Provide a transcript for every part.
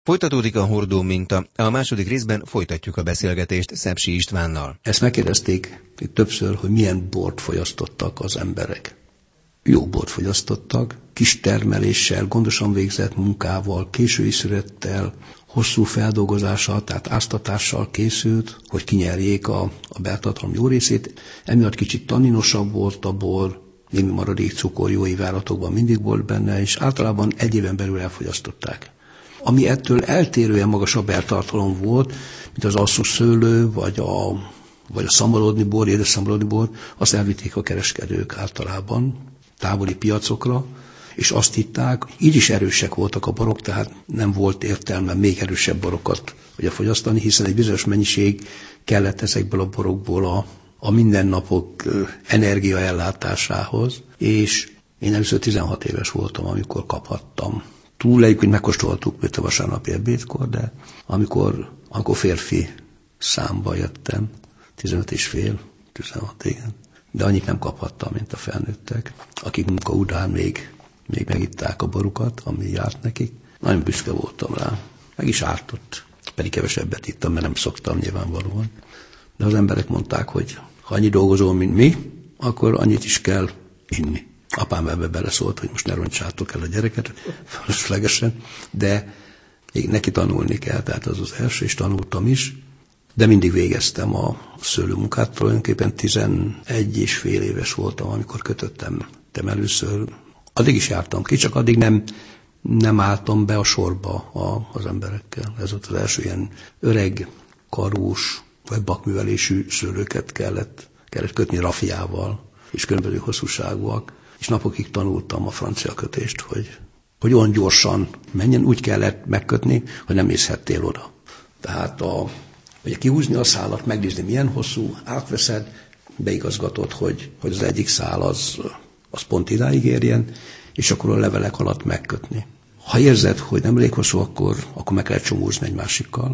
Folytatódik a hordó minta. A második részben folytatjuk a beszélgetést Szepsi Istvánnal. Ezt megkérdezték többször, hogy milyen bort fogyasztottak az emberek. Jó bort fogyasztottak, kis termeléssel, gondosan végzett munkával, késői szürettel, hosszú feldolgozással, tehát áztatással készült, hogy kinyerjék a beltartalom jó részét. Emiatt kicsit tanninosabb volt a bor, némi maradék cukor jó éváratokban mindig volt benne, és általában egy éven belül elfogyasztották. Ami ettől eltérően magasabb beltartalom volt, mint az asszos szőlő, vagy a szamorodni bor, édes szamorodni bor, azt elvitték a kereskedők általában távoli piacokra, és azt hitták, így is erősek voltak a borok, tehát nem volt értelme még erősebb borokat fogyasztani, hiszen egy bizonyos mennyiség kellett ezekből a borokból a mindennapok energiaellátásához, és én először 16 éves voltam, amikor kaphattam. Túl hogy megkóstoltuk a vasárnapi ebédkor, de amikor férfi számba jöttem, 15 és fél, 16, igen. De annyit nem kaphattam, mint a felnőttek, akik munka után még megitták a borukat, ami járt nekik. Nagyon büszke voltam rá. Meg is ártott. Pedig kevesebbet ittam, mert nem szoktam nyilvánvalóan. De az emberek mondták, hogy ha annyi dolgozol, mint mi, akkor annyit is kell inni. Apám ebbe beleszólt, hogy most ne roncsátok el a gyereket, feleslegesen, de még neki tanulni kell, tehát az az első, és tanultam is, de mindig végeztem a szőlőmunkát, tulajdonképpen 11 és fél éves voltam, amikor kötöttem először. Addig is jártam ki, csak addig nem álltam be a sorba az emberekkel. Ez volt az első ilyen öreg, karós, vagy bakművelésű szőlőket kellett kötni rafiával, és különböző hosszúságúak. És napokig tanultam a francia kötést, hogy olyan gyorsan menjen, úgy kellett megkötni, hogy nem észhettél oda. Tehát hogy kihúzni a szálat, megnézni milyen hosszú, átveszed, beigazgatod, hogy az egyik szál az pont idáig érjen, és akkor a levelek alatt megkötni. Ha érzed, hogy nem elég hosszú, akkor meg lehet csomózni egy másikkal.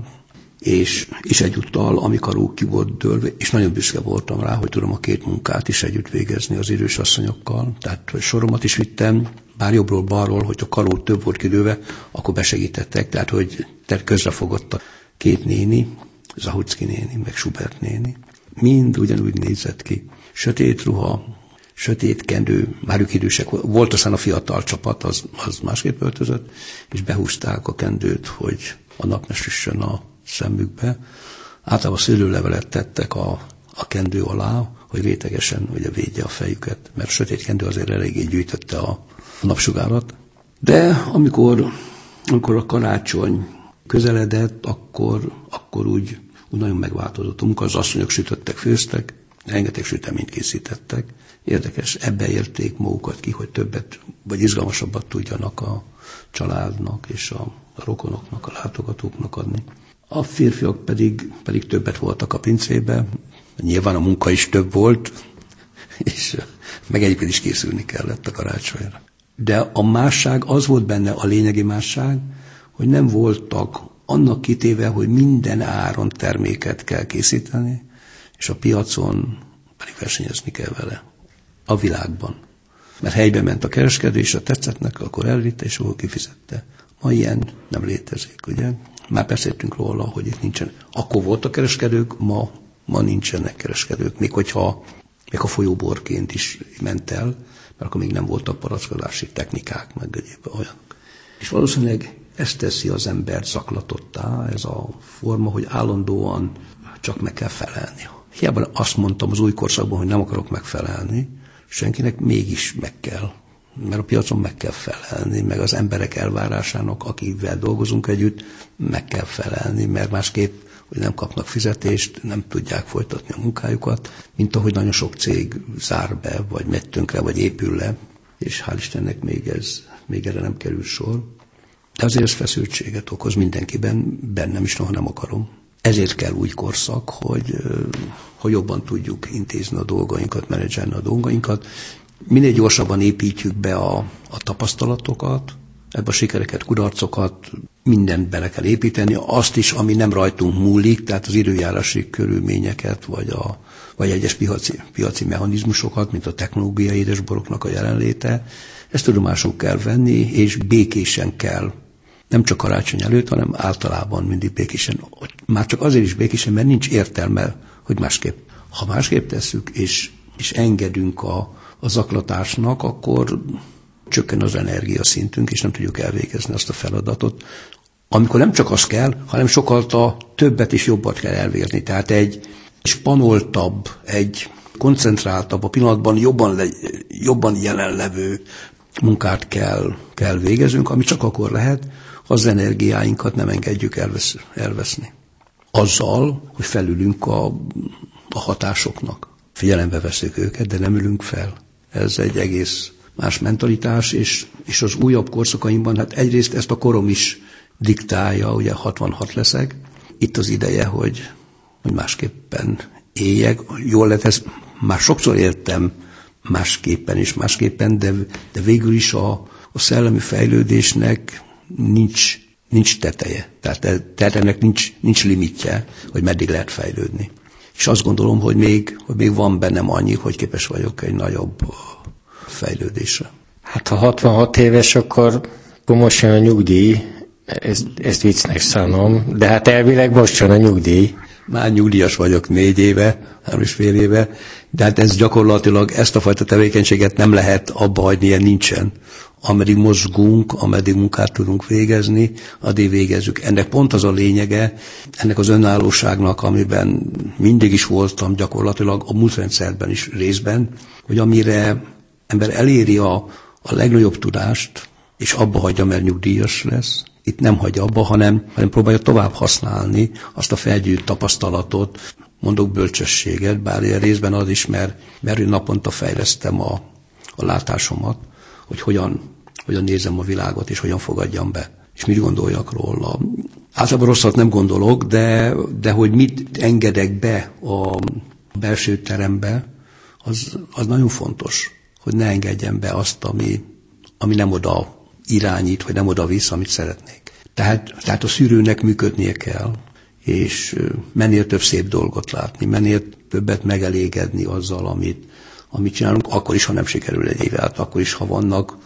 És egyúttal, amikor ki volt dőlve, és nagyon büszke voltam rá, hogy tudom a két munkát is együtt végezni az idős asszonyokkal. Tehát soromat is vittem, bár jobbról balról, hogy a karó több volt kidőve, akkor besegítettek, tehát hogy közrefogott a két néni, Zahucki néni, meg Schubert néni. Mind ugyanúgy nézett ki. Sötét ruha, sötét kendő, már ők idősek volt, aztán a fiatal csapat, az másképp öltözött, és behúzták a kendőt, hogy a nap ne süssön a szemükbe. Általában szőlőlevelet tettek a kendő alá, hogy rétegesen védje a fejüket, mert a sötét kendő azért eléggé gyűjtötte a napsugárat. De amikor a karácsony közeledett, akkor úgy nagyon megváltozott a munka, az asszonyok sütöttek, főztek, rengeteg süteményt készítettek. Érdekes, ebbe érték magukat ki, hogy többet vagy izgalmasabbat tudjanak a családnak és a rokonoknak, a látogatóknak adni. A férfiak pedig többet voltak a pincébe, nyilván a munka is több volt, és meg egyébként is készülni kellett a karácsonyra. De a másság, az volt benne a lényegi másság, hogy nem voltak annak kitéve, hogy minden áron terméket kell készíteni, és a piacon pedig versenyezni kell vele. A világban. Mert helyben ment a kereskedő, és ha tetszett neki, akkor elvitte, és ahol kifizette. Ma ilyen nem létezik, ugye? Már beszéltünk róla, hogy itt nincsen. Akkor voltak kereskedők, ma nincsenek kereskedők. Még a folyóborként is ment el, mert akkor még nem voltak palackozási technikák, meg egyéb olyanok. És valószínűleg ezt teszi az embert zaklatottá, ez a forma, hogy állandóan csak meg kell felelni. Hiába azt mondtam az új korszakban, hogy nem akarok megfelelni, senkinek mégis meg kell. Mert a piacon meg kell felelni, meg az emberek elvárásának, akivel dolgozunk együtt, meg kell felelni, mert másképp, hogy nem kapnak fizetést, nem tudják folytatni a munkájukat, mint ahogy nagyon sok cég zár be, vagy megy tönkre, vagy épül le, és hál' Istennek még erre nem kerül sor. De azért ez feszültséget okoz mindenkiben, bennem is, noha nem akarom. Ezért kell új korszak, hogy jobban tudjuk intézni a dolgainkat, menedzselni a dolgainkat. Minél gyorsabban építjük be a tapasztalatokat, ebbe a sikereket, kudarcokat, mindent bele kell építeni, azt is, ami nem rajtunk múlik, tehát az időjárási körülményeket, vagy egyes piaci mechanizmusokat, mint a technológiai édesboroknak a jelenléte. Ezt tudomásul kell venni, és békésen kell Nem csak karácsony előtt, hanem általában mindig békésen. Már csak azért is békésen, mert nincs értelme, hogy másképp. Ha másképp tesszük, és engedünk a zaklatásnak, akkor csökken az energiaszintünk, és nem tudjuk elvégezni azt a feladatot. Amikor nem csak az kell, hanem sokkal többet és jobbat kell elvégezni. Tehát egy spanoltabb, egy koncentráltabb, a pillanatban jobban jelenlevő munkát kell végezünk, ami csak akkor lehet, ha az energiáinkat nem engedjük elveszni. Azzal, hogy felülünk a hatásoknak. Figyelembe veszük őket, de nem ülünk fel. Ez egy egész más mentalitás, és az újabb korszakaimban, hát egyrészt ezt a korom is diktálja, ugye 66 leszek. Itt az ideje, hogy másképpen éljek. Jól lehet, ezt már sokszor éltem másképpen, de végül is a szellemi fejlődésnek nincs teteje. Tehát ennek nincs limitje, hogy meddig lehet fejlődni. És azt gondolom, hogy még van bennem annyi, hogy képes vagyok egy nagyobb fejlődésre. Hát ha 66 éves, akkor most jön a nyugdíj, ezt viccnek szánom, de hát elvileg most jön a nyugdíj. Már nyugdíjas vagyok 4 éve, 3,5 éve, de hát ez gyakorlatilag ezt a fajta tevékenységet nem lehet abba hagyni, ilyen nincsen. Ameddig mozgunk, ameddig munkát tudunk végezni, addig végezzük. Ennek pont az a lényege, ennek az önállóságnak, amiben mindig is voltam gyakorlatilag, a múltrendszerben is részben, hogy amire ember eléri a legnagyobb tudást, és abba hagyja, mert nyugdíjas lesz, itt nem hagyja abba, hanem próbálja tovább használni azt a felgyűjtött tapasztalatot, mondok bölcsességet, bár ilyen részben az is, mert naponta fejlesztem a látásomat, hogy hogyan nézem a világot, és hogyan fogadjam be, és mit gondoljak róla. Általában rosszat nem gondolok, de hogy mit engedek be a belső terembe, az nagyon fontos, hogy ne engedjem be azt, ami nem oda irányít, vagy nem oda visz, amit szeretnék. Tehát a szűrőnek működnie kell, és mennél több szép dolgot látni, mennél többet megelégedni azzal, amit csinálunk, akkor is, ha nem sikerül egy éve át, akkor is, ha vannak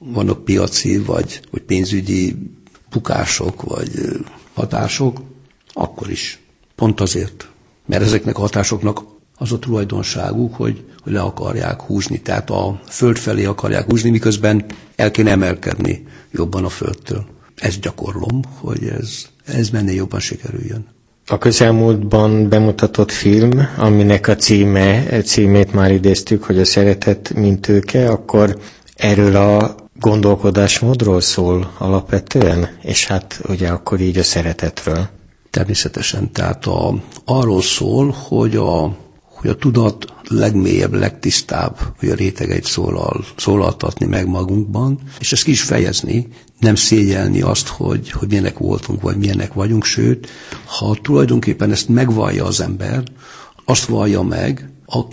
piaci, vagy pénzügyi bukások, vagy hatások, akkor is. Pont azért. Mert ezeknek a hatásoknak az a tulajdonságuk, hogy le akarják húzni, tehát a föld felé akarják húzni, miközben el kéne emelkedni jobban a földtől. Ezt gyakorlom, hogy ez mennél jobban sikerüljön. A közelmúltban bemutatott film, aminek a címét már idéztük, hogy a szeretet mint tőke, akkor erről a gondolkodásmódról szól alapvetően, és hát ugye akkor így a szeretetről. Természetesen, tehát arról szól, hogy a tudat legmélyebb, legtisztább, hogy a rétegeit szólaltatni meg magunkban, és ezt ki is fejezni, nem szégyelni azt, hogy milyenek voltunk, vagy milyenek vagyunk, sőt, ha tulajdonképpen ezt megvallja az ember, azt vallja meg,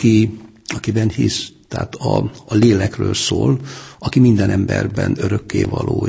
akiben hisz. Tehát a lélekről szól, aki minden emberben örökkévaló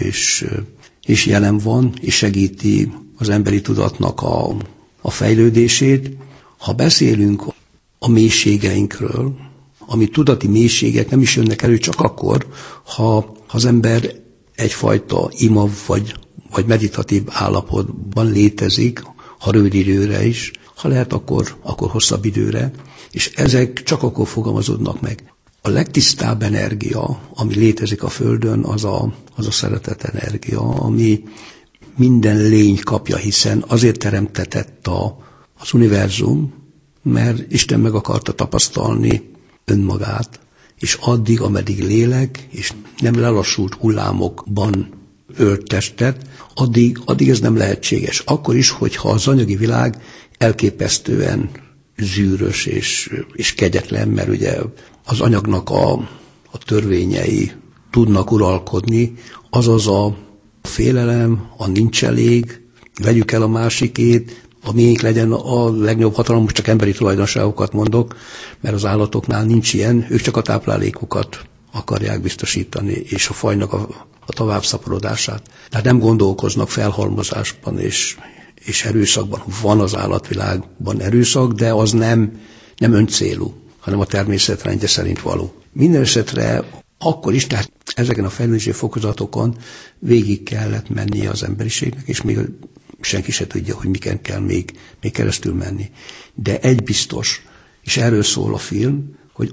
és jelen van, és segíti az emberi tudatnak a fejlődését. Ha beszélünk a mélységeinkről, ami tudati mélységek nem is jönnek elő csak akkor, ha az ember egyfajta ima vagy meditatív állapotban létezik, ha rövid időre is, ha lehet, akkor hosszabb időre, és ezek csak akkor fogalmazódnak meg. A legtisztább energia, ami létezik a Földön, az a szeretet energia, ami minden lény kapja, hiszen azért teremtetett az univerzum, mert Isten meg akarta tapasztalni önmagát, és addig, ameddig lélek, és nem lelassult hullámokban ölt testet, addig ez nem lehetséges. Akkor is, hogyha az anyagi világ elképesztően zűrös és kegyetlen, mert ugye az anyagnak a törvényei tudnak uralkodni, azaz a félelem, a nincs elég, vegyük el a másikét, a miénk legyen a legnagyobb hatalom, most csak emberi tulajdonságokat mondok, mert az állatoknál nincs ilyen, ők csak a táplálékukat akarják biztosítani, és a fajnak a továbbszaporodását. Tehát nem gondolkoznak felhalmozásban és erőszakban. Van az állatvilágban erőszak, de az nem öncélú, hanem a természet rendje szerint való. Minden esetre Akkor is, tehát ezeken a fejlődési fokozatokon végig kellett mennie az emberiségnek, és még senki se tudja, hogy miken kell még keresztül menni. De egy biztos, és erről szól a film, hogy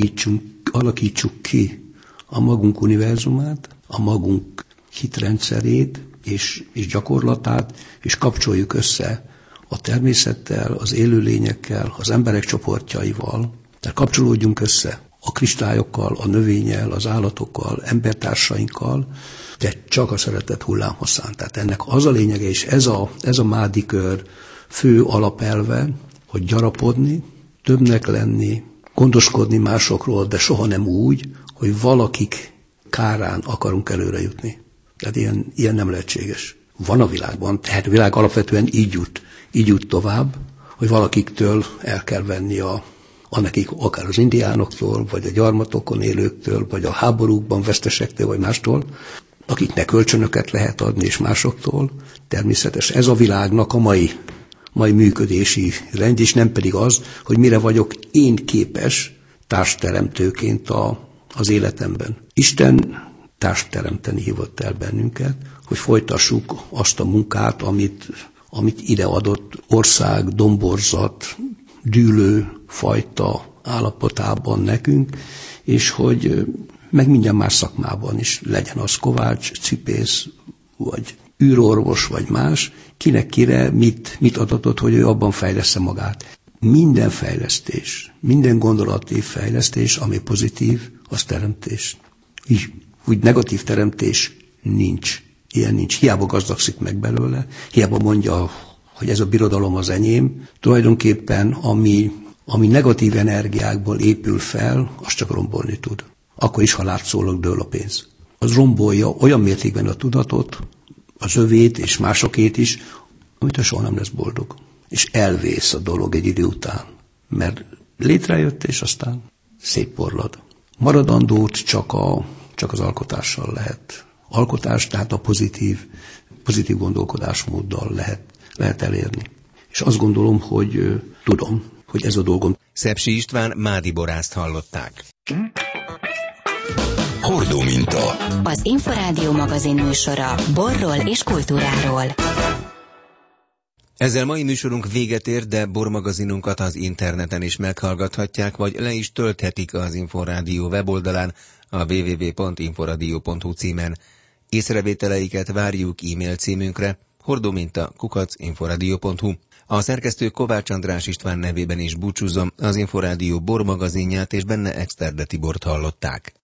alakítsuk ki a magunk univerzumát, a magunk hitrendszerét és gyakorlatát, és kapcsoljuk össze a természettel, az élőlényekkel, az emberek csoportjaival. Tehát kapcsolódjunk össze a kristályokkal, a növényel, az állatokkal, embertársainkkal, de csak a szeretet hullámhosszán. Tehát ennek az a lényege, és ez a mádi kör fő alapelve, hogy gyarapodni, többnek lenni, gondoskodni másokról, de soha nem úgy, hogy valakik kárán akarunk előre jutni. Tehát ilyen nem lehetséges. Van a világban, tehát a világ alapvetően így jut tovább, hogy valakiktől el kell venni nekik akár az indiánoktól, vagy a gyarmatokon élőktől, vagy a háborúkban vesztesektől, vagy mástól, akiknek kölcsönöket lehet adni, és másoktól. Természetes, ez a világnak a mai működési rend, és nem pedig az, hogy mire vagyok én képes társteremtőként az életemben. Isten társteremteni hívott el bennünket, hogy folytassuk azt a munkát, amit ide adott ország, domborzat, dűlő fajta állapotában nekünk, és hogy meg minden más szakmában is legyen az kovács, cipész, vagy űrorvos, vagy más, kinek kire mit adatott, hogy ő abban fejlessze magát. Minden fejlesztés, minden gondolati fejlesztés, ami pozitív, az teremtés. Úgy negatív teremtés nincs. Ilyen nincs. Hiába gazdagszik meg belőle, hiába mondja, hogy ez a birodalom az enyém. Tulajdonképpen, ami negatív energiákból épül fel, az csak rombolni tud. Akkor is, ha látszólag dől a pénz. Az rombolja olyan mértékben a tudatot, az övét és másokét is, amitől soha nem lesz boldog. És elvész a dolog egy idő után, mert létrejött, és aztán szétporlad. Maradandót csak az alkotással lehet. Alkotás, tehát a pozitív gondolkodásmóddal lehet elérni. És azt gondolom, hogy tudom, hogy ez a dolgom. Szepsi István mádi borászt hallották. Hordó minta. Az Inforádió magazin műsora borról és kultúráról. Ezzel mai műsorunk véget ér, de bormagazinunkat az interneten is meghallgathatják, vagy le is tölthetik az Inforádió weboldalán, a www.inforadio.hu címen. Észrevételeiket várjuk e-mail címünkre, hordominta@inforadio.hu. A szerkesztő Kovács András István nevében is búcsúzom, az Inforádió bormagazinját és benne Exterde Tibort hallották.